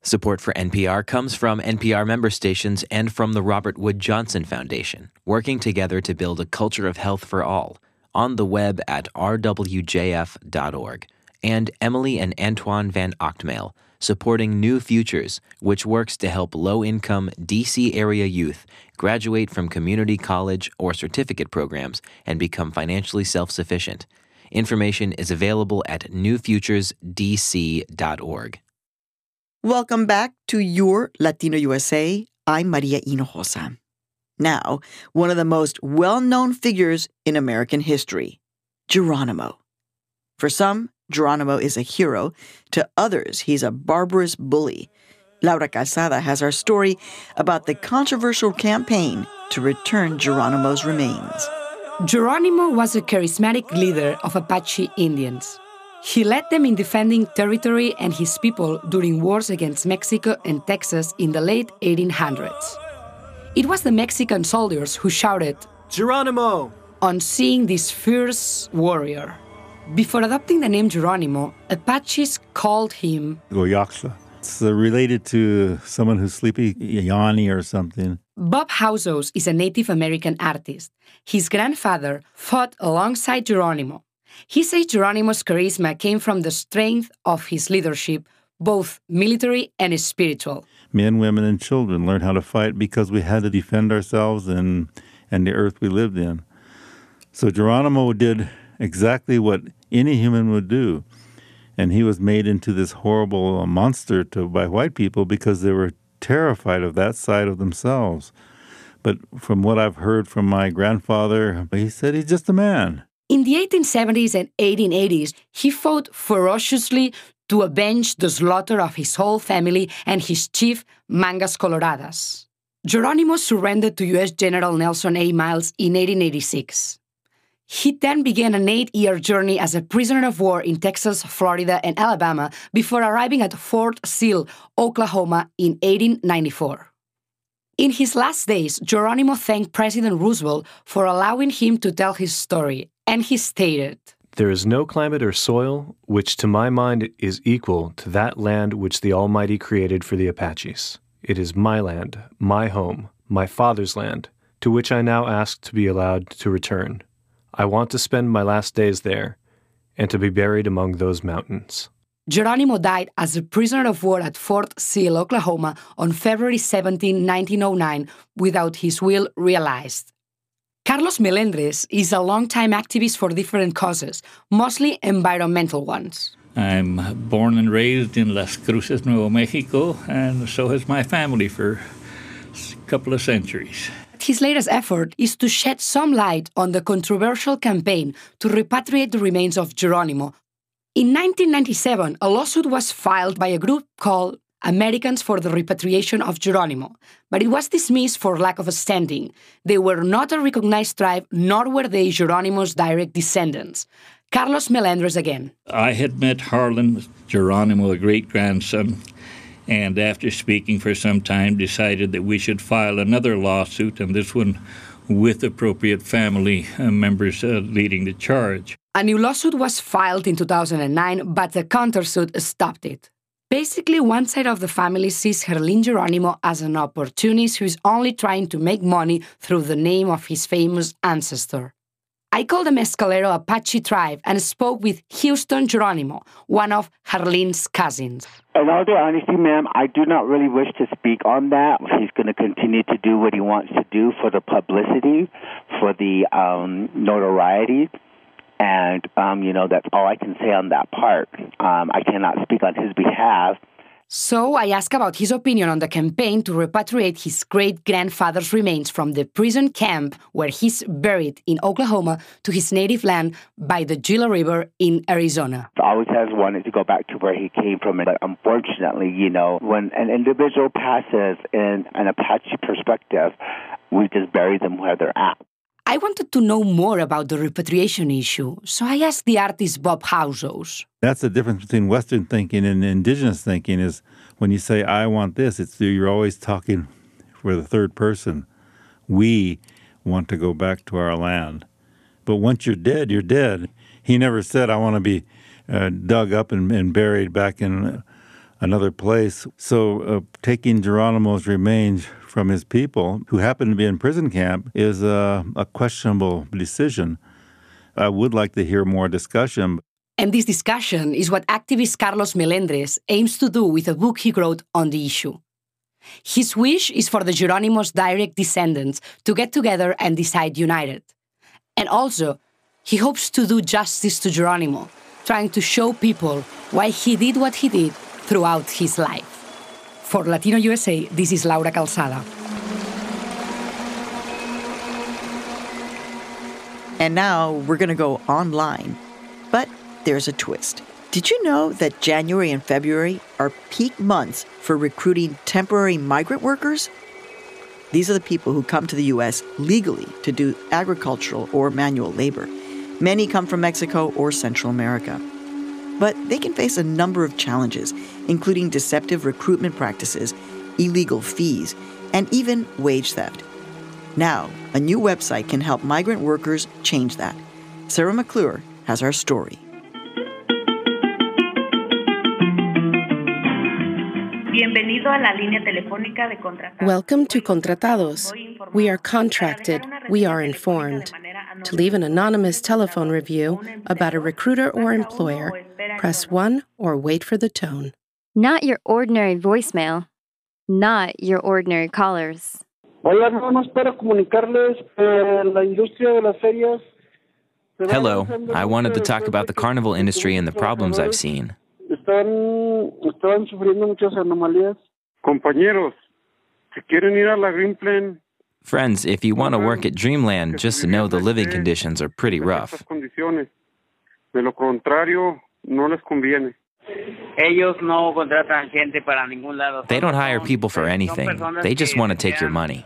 [SPEAKER 9] Support for N P R comes from N P R member stations and from the Robert Wood Johnson Foundation, working together to build a culture of health for all, on the web at r w j f dot org, and Emily and Antoine Van Ochtmail, supporting New Futures, which works to help low-income D C area youth graduate from community college or certificate programs and become financially self-sufficient. Information is available at new futures d c dot org.
[SPEAKER 1] Welcome back to Your Latino U S A. I'm Maria Hinojosa. Now, one of the most well-known figures in American history, Geronimo. For some, Geronimo is a hero. To others, he's a barbarous bully. Laura Calzada has our story about the controversial campaign to return Geronimo's remains.
[SPEAKER 11] Geronimo was a charismatic leader of Apache Indians. He led them in defending territory and his people during wars against Mexico and Texas in the late eighteen hundreds. It was the Mexican soldiers who shouted, "Geronimo!" on seeing this fierce warrior. Before adopting the name Geronimo, Apaches called him
[SPEAKER 12] Goyaxla. It's uh, related to someone who's sleepy, Yanni or something.
[SPEAKER 11] Bob Hausos is a Native American artist. His grandfather fought alongside Geronimo. He says Geronimo's charisma came from the strength of his leadership, both military and spiritual.
[SPEAKER 12] Men, women, and children learned how to fight because we had to defend ourselves and, and the earth we lived in. So Geronimo did exactly what any human would do. And he was made into this horrible monster to, by white people because they were terrified of that side of themselves. But from what I've heard from my grandfather, he said he's just a man.
[SPEAKER 11] In the eighteen seventies and eighteen eighties, he fought ferociously to avenge the slaughter of his whole family and his chief, Mangas Coloradas. Geronimo surrendered to U S General Nelson A. Miles in eighteen eighty-six. He then began an eight-year journey as a prisoner of war in Texas, Florida, and Alabama before arriving at Fort Sill, Oklahoma in eighteen ninety-four. In his last days, Geronimo thanked President Roosevelt for allowing him to tell his story, and he stated,
[SPEAKER 14] "There is no climate or soil which to my mind is equal to that land which the Almighty created for the Apaches. It is my land, my home, my father's land, to which I now ask to be allowed to return. I want to spend my last days there, and to be buried among those mountains."
[SPEAKER 11] Geronimo died as a prisoner of war at Fort Sill, Oklahoma on February seventeenth, nineteen oh nine, without his will realized. Carlos Melendres is a longtime activist for different causes, mostly environmental ones.
[SPEAKER 15] I'm born and raised in Las Cruces, Nuevo Mexico, and so has my family for a couple of centuries.
[SPEAKER 11] His latest effort is to shed some light on the controversial campaign to repatriate the remains of Geronimo. In nineteen ninety-seven, a lawsuit was filed by a group called Americans for the Repatriation of Geronimo, but it was dismissed for lack of standing. They were not a recognized tribe, nor were they Geronimo's direct descendants. Carlos Melendres again.
[SPEAKER 15] I had met Harlan Geronimo, a great-grandson, and after speaking for some time, decided that we should file another lawsuit, and this one with appropriate family uh, members uh, leading the charge.
[SPEAKER 11] A new lawsuit was filed in two thousand nine, but the countersuit stopped it. Basically, one side of the family sees Herlin Geronimo as an opportunist who is only trying to make money through the name of his famous ancestor. I called the Mescalero Apache tribe and spoke with Houston Geronimo, one of Herlin's cousins.
[SPEAKER 26] In all honesty, ma'am, I do not really wish to speak on that. He's going to continue to do what he wants to do for the publicity, for the um, notoriety. And, um, you know, that's all I can say on that part. Um, I cannot speak on his behalf.
[SPEAKER 11] So I asked about his opinion on the campaign to repatriate his great-grandfather's remains from the prison camp where he's buried in Oklahoma to his native land by the Gila River in Arizona.
[SPEAKER 26] I always has wanted to go back to where he came from, but unfortunately, you know, when an individual passes in an Apache perspective, we just bury them where they're at.
[SPEAKER 11] I wanted to know more about the repatriation issue, so I asked the artist Bob Hausos.
[SPEAKER 12] That's the difference between Western thinking and indigenous thinking is when you say, I want this, it's you're always talking for the third person. We want to go back to our land. But once you're dead, you're dead. He never said, I want to be uh, dug up and, and buried back in another place. So uh, taking Geronimo's remains from his people, who happen to be in prison camp, is a, a questionable decision. I would like to hear more discussion.
[SPEAKER 11] And this discussion is what activist Carlos Melendres aims to do with a book he wrote on the issue. His wish is for the Geronimo's direct descendants to get together and decide united. And also, he hopes to do justice to Geronimo, trying to show people why he did what he did throughout his life. For Latino U S A, this is Laura Calzada.
[SPEAKER 1] And now we're going to go online. But there's a twist. Did you know that January and February are peak months for recruiting temporary migrant workers? These are the people who come to the U S legally to do agricultural or manual labor. Many come from Mexico or Central America. But they can face a number of challenges, including deceptive recruitment practices, illegal fees, and even wage theft. Now, a new website can help migrant workers change that. Sarah McClure has our story.
[SPEAKER 10] Welcome to Contratados. We are contracted. We are informed. To leave an anonymous telephone review about a recruiter or employer, press one or wait for the tone.
[SPEAKER 13] Not your ordinary voicemail. Not your ordinary callers.
[SPEAKER 9] Hello, I wanted to talk about the carnival industry and the problems I've seen.
[SPEAKER 16] Están, están sufriendo muchas anomalías. Compañeros, si quieren ir a la Greenplain.
[SPEAKER 9] Friends, if you want to work at Dreamland, just know the living conditions are pretty rough.
[SPEAKER 16] De lo contrario, no les conviene.
[SPEAKER 9] They don't hire people for anything. They just want to take your money.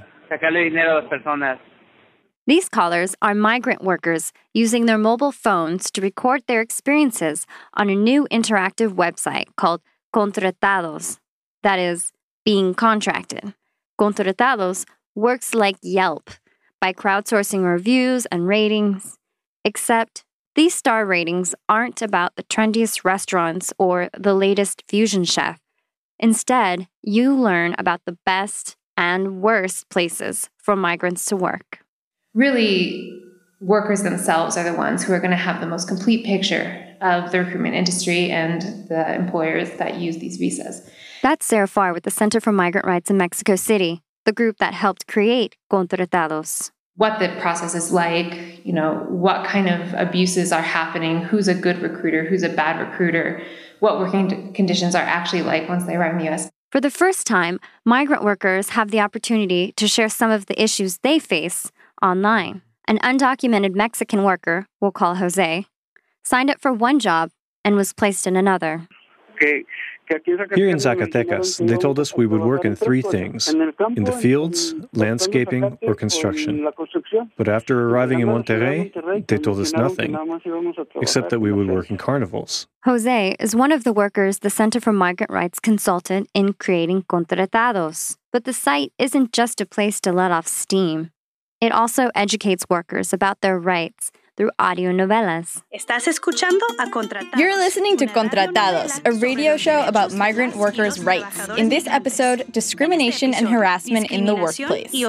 [SPEAKER 13] These callers are migrant workers using their mobile phones to record their experiences on a new interactive website called Contratados. That is, being contracted. Contratados works like Yelp by crowdsourcing reviews and ratings, except these star ratings aren't about the trendiest restaurants or the latest fusion chef. Instead, you learn about the best and worst places for migrants to work.
[SPEAKER 17] Really, workers themselves are the ones who are going to have the most complete picture of the recruitment industry and the employers that use these visas.
[SPEAKER 13] That's Sarah Farr with the Center for Migrant Rights in Mexico City, the group that helped create Contratados.
[SPEAKER 17] What the process is like, you know, what kind of abuses are happening, who's a good recruiter, who's a bad recruiter, what working conditions are actually like once they arrive in the U S.
[SPEAKER 13] For the first time, migrant workers have the opportunity to share some of the issues they face online. An undocumented Mexican worker, we'll call Jose, signed up for one job and was placed in another.
[SPEAKER 14] Here in Zacatecas, they told us we would work in three things: in the fields, landscaping, or construction. But after arriving in Monterrey, they told us nothing, except that we would work in carnivals.
[SPEAKER 13] Jose is one of the workers the Center for Migrant Rights consulted in creating Contratados. But the site isn't just a place to let off steam. It also educates workers about their rights through audio novelas.
[SPEAKER 18] You're listening to Contratados, a radio show about migrant workers' rights. In this episode, discrimination and harassment in the workplace.
[SPEAKER 13] The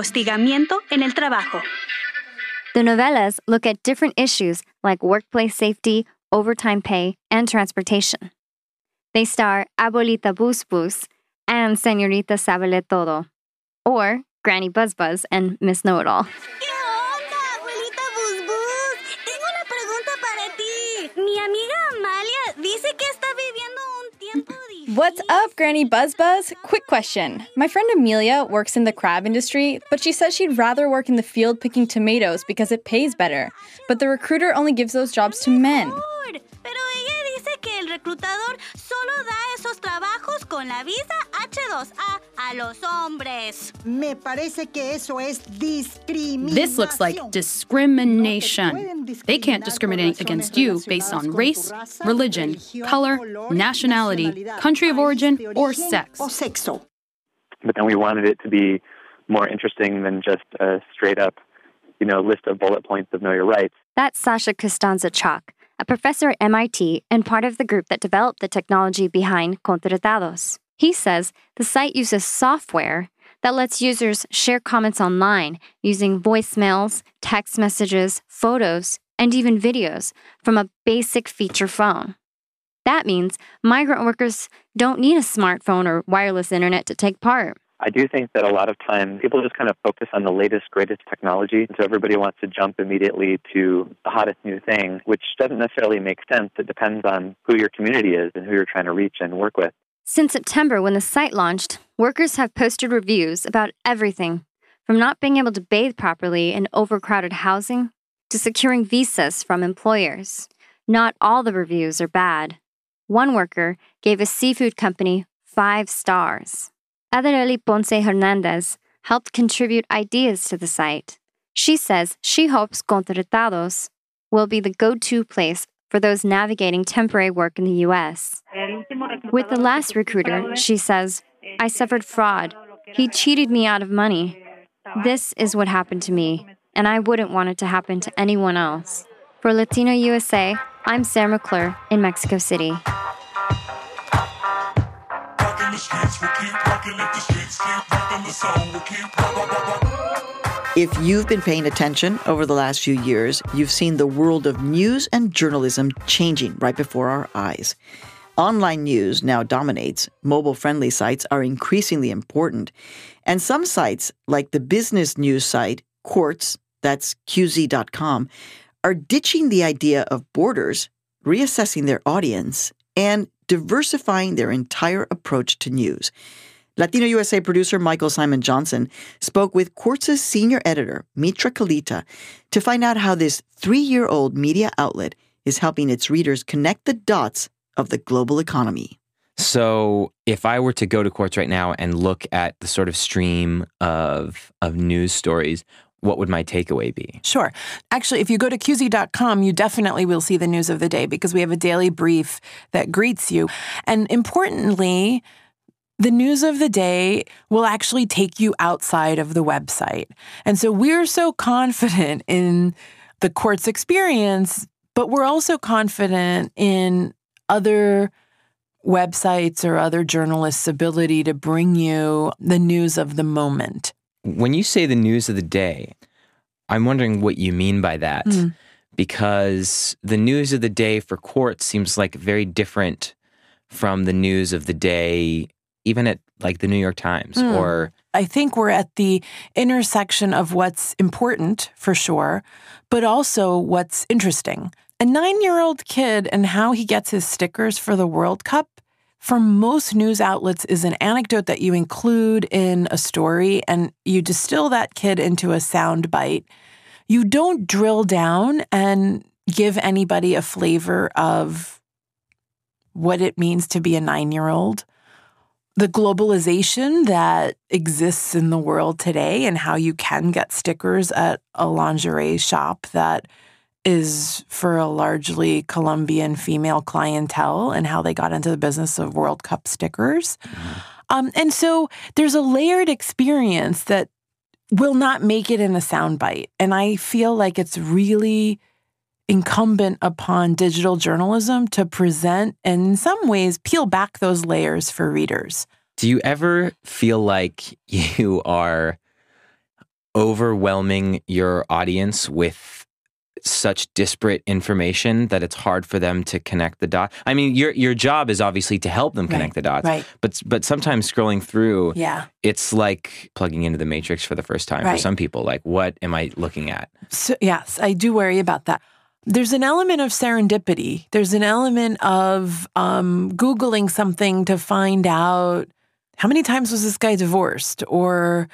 [SPEAKER 13] novelas look at different issues like workplace safety, overtime pay, and transportation. They star Abuelita Bus Bus and Señorita Sábele Todo, or Granny Buzz Buzz and Miss Know-It-All.
[SPEAKER 18] What's up, Granny Buzz Buzz? Quick question. My friend Amelia works in the crab industry, but she says she'd rather work in the field picking tomatoes because it pays better. But the recruiter only gives those jobs to men.
[SPEAKER 19] Reclutador solo da esos trabajos con la visa H dos A a los hombres. Me parece que eso es discriminación.
[SPEAKER 6] This looks like discrimination. They can't discriminate against you based on race, religion, color, nationality, country of origin, or sex.
[SPEAKER 27] But then we wanted it to be more interesting than just a straight up, you know, list of bullet points of Know Your Rights.
[SPEAKER 13] That's Sasha Costanza Chalk, a professor at M I T and part of the group that developed the technology behind Contratados. He says the site uses software that lets users share comments online using voicemails, text messages, photos, and even videos from a basic feature phone. That means migrant workers don't need a smartphone or wireless internet to take part.
[SPEAKER 27] I do think that a lot of times people just kind of focus on the latest, greatest technology. So everybody wants to jump immediately to the hottest new thing, which doesn't necessarily make sense. It depends on who your community is and who you're trying to reach and work with.
[SPEAKER 13] Since September, when the site launched, workers have posted reviews about everything, from not being able to bathe properly in overcrowded housing to securing visas from employers. Not all the reviews are bad. One worker gave a seafood company five stars. Adareli Ponce Hernandez helped contribute ideas to the site. She says she hopes Contratados will be the go-to place for those navigating temporary work in the U S. With the last recruiter, she says, I suffered fraud. He cheated me out of money. This is what happened to me, and I wouldn't want it to happen to anyone else. For Latino U S A, I'm Sarah McClure in Mexico City.
[SPEAKER 1] If you've been paying attention over the last few years, you've seen the world of news and journalism changing right before our eyes. Online news now dominates. Mobile-friendly sites are increasingly important. And some sites, like the business news site Quartz, that's Q Z dot com, are ditching the idea of borders, reassessing their audience, and diversifying their entire approach to news. Latino U S A producer Michael Simon Johnson spoke with Quartz's senior editor, Mitra Kalita, to find out how this three-year-old media outlet is helping its readers connect the dots of the global economy.
[SPEAKER 9] So if I were to go to Quartz right now and look at the sort of stream of of news stories, what would my takeaway be?
[SPEAKER 8] Sure. Actually, if you go to Q Z dot com, you definitely will see the news of the day because we have a daily brief that greets you. And importantly, the news of the day will actually take you outside of the website. And so we're so confident in the Quartz experience, but we're also confident in other websites or other journalists' ability to bring you the news of the moment.
[SPEAKER 9] When you say the news of the day, I'm wondering what you mean by that, mm. because the news of the day for Quartz seems like very different from the news of the day even at like the New York Times mm. or...
[SPEAKER 8] I think we're at the intersection of what's important, for sure, but also what's interesting. A nine-year-old kid and how he gets his stickers for the World Cup, for most news outlets, is an anecdote that you include in a story and you distill that kid into a sound bite. You don't drill down and give anybody a flavor of what it means to be a nine-year-old. The globalization that exists in the world today and how you can get stickers at a lingerie shop that is for a largely Colombian female clientele and how they got into the business of World Cup stickers. Mm-hmm. Um, and so there's a layered experience that will not make it in a soundbite. And I feel like it's really incumbent upon digital journalism to present and in some ways peel back those layers for readers.
[SPEAKER 9] Do you ever feel like you are overwhelming your audience with such disparate information that it's hard for them to connect the dots? I mean, your your job is obviously to help them connect right, the dots,
[SPEAKER 8] right.
[SPEAKER 9] but but sometimes scrolling through,
[SPEAKER 8] yeah.
[SPEAKER 9] it's like plugging into the Matrix for the first time
[SPEAKER 8] right.
[SPEAKER 9] for some people. Like, what am I looking at?
[SPEAKER 8] So, yes, I do worry about that. There's an element of serendipity. There's an element of um, Googling something to find out how many times was this guy divorced? Or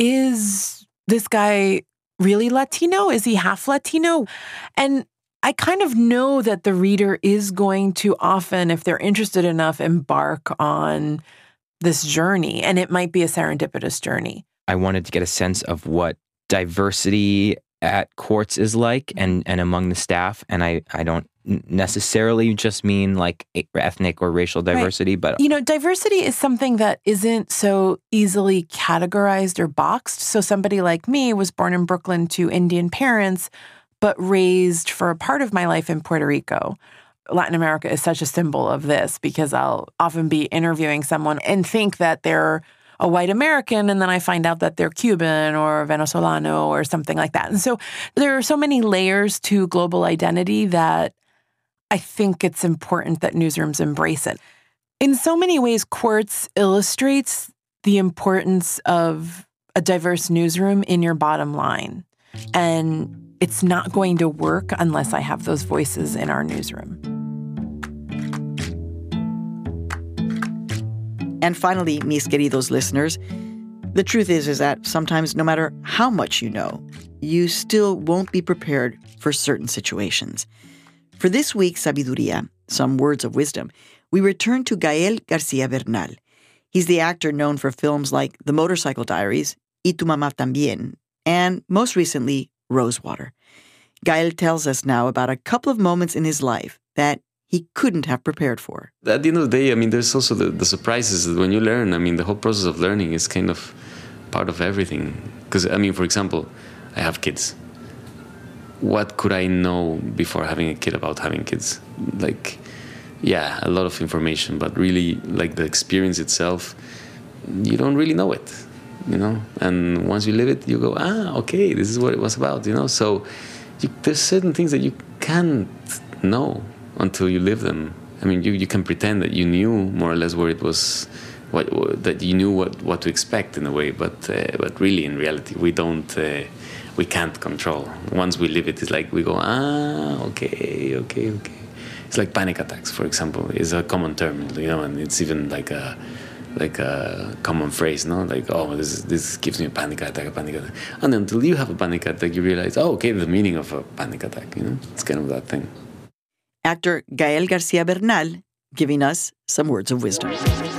[SPEAKER 8] is this guy really Latino? Is he half Latino? And I kind of know that the reader is going to often, if they're interested enough, embark on this journey. And it might be a serendipitous journey.
[SPEAKER 9] I wanted to get a sense of what diversity at Quartz is like and, and among the staff. And I, I don't necessarily just mean like ethnic or racial diversity,
[SPEAKER 8] right.
[SPEAKER 9] but...
[SPEAKER 8] You know, diversity is something that isn't so easily categorized or boxed. So somebody like me was born in Brooklyn to Indian parents, but raised for a part of my life in Puerto Rico. Latin America is such a symbol of this because I'll often be interviewing someone and think that they're a white American, and then I find out that they're Cuban or Venezolano or something like that. And so there are so many layers to global identity that I think it's important that newsrooms embrace it. In so many ways, Quartz illustrates the importance of a diverse newsroom in your bottom line. And it's not going to work unless I have those voices in our newsroom.
[SPEAKER 1] And finally, mis queridos listeners, the truth is, is that sometimes no matter how much you know, you still won't be prepared for certain situations. For this week's Sabiduría, some words of wisdom, we return to Gael García Bernal. He's the actor known for films like The Motorcycle Diaries, Y tu mamá también, and most recently, Rosewater. Gael tells us now about a couple of moments in his life that he couldn't have prepared for.
[SPEAKER 3] At the end of the day, I mean, there's also the, the surprises that when you learn. I mean, the whole process of learning is kind of part of everything. Because, I mean, for example, I have kids. What could I know before having a kid about having kids? Like, yeah, a lot of information, but really, like, the experience itself, you don't really know it, you know? And once you live it, you go, ah, okay, this is what it was about, you know? So you, there's certain things that you can't know until you live them. I mean, you, you can pretend that you knew more or less where it was, what, what that you knew what, what to expect in a way, but uh, but really in reality we don't, uh, we can't control. Once we live it, it's like we go, ah, okay, okay, okay. It's like panic attacks, for example, is a common term, you know, and it's even like a like a common phrase, no? Like, oh, this is, this gives me a panic attack, a panic attack. And until you have a panic attack, you realize, oh, okay, the meaning of a panic attack, you know? It's kind of that thing.
[SPEAKER 1] Actor Gael García Bernal giving us some words of wisdom.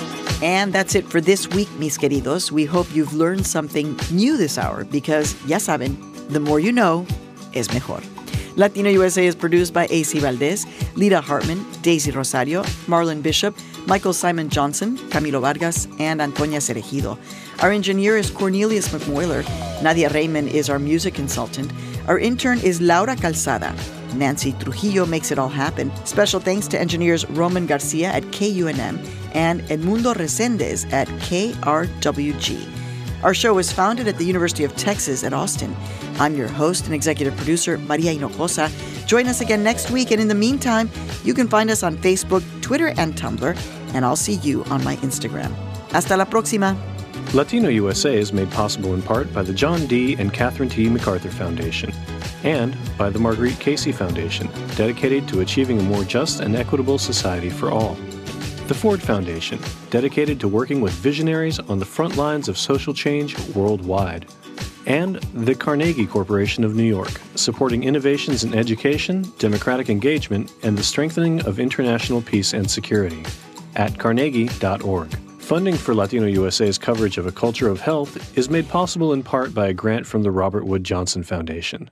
[SPEAKER 1] And that's it for this week, mis queridos. We hope you've learned something new this hour because, ya saben, the more you know es mejor. Latino U S A is produced by A C Valdez, Lita Hartman, Daisy Rosario, Marlon Bishop, Michael Simon Johnson, Camilo Vargas, and Antonia Cerejido. Our engineer is Cornelius McMoiler. Nadia Raymond is our music consultant. Our intern is Laura Calzada. Nancy Trujillo makes it all happen. Special thanks to engineers Roman Garcia at K U N M and Edmundo Resendez at K R W G. Our show was founded at the University of Texas at Austin. I'm your host and executive producer, Maria Hinojosa. Join us again next week, and in the meantime, you can find us on Facebook, Twitter, and Tumblr, and I'll see you on my Instagram. Hasta la próxima.
[SPEAKER 14] Latino U S A is made possible in part by the John D. and Catherine T. MacArthur Foundation, and by the Marguerite Casey Foundation, dedicated to achieving a more just and equitable society for all. The Ford Foundation, dedicated to working with visionaries on the front lines of social change worldwide. And the Carnegie Corporation of New York, supporting innovations in education, democratic engagement, and the strengthening of international peace and security. At carnegie dot org. Funding for Latino U S A's coverage of a culture of health is made possible in part by a grant from the Robert Wood Johnson Foundation.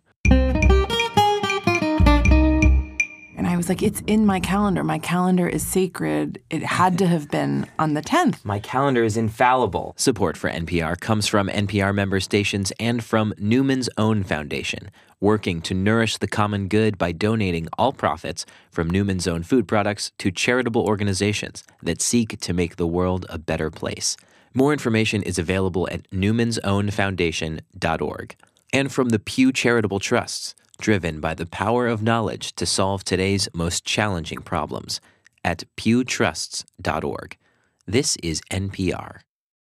[SPEAKER 8] And I was like, it's in my calendar. My calendar is sacred. It had to have been on the tenth.
[SPEAKER 9] My calendar is infallible. Support for N P R comes from N P R member stations and from Newman's Own Foundation, working to nourish the common good by donating all profits from Newman's Own food products to charitable organizations that seek to make the world a better place. More information is available at newmans own foundation dot org. And from the Pew Charitable Trusts, driven by the power of knowledge to solve today's most challenging problems, at pew trusts dot org. This is N P R.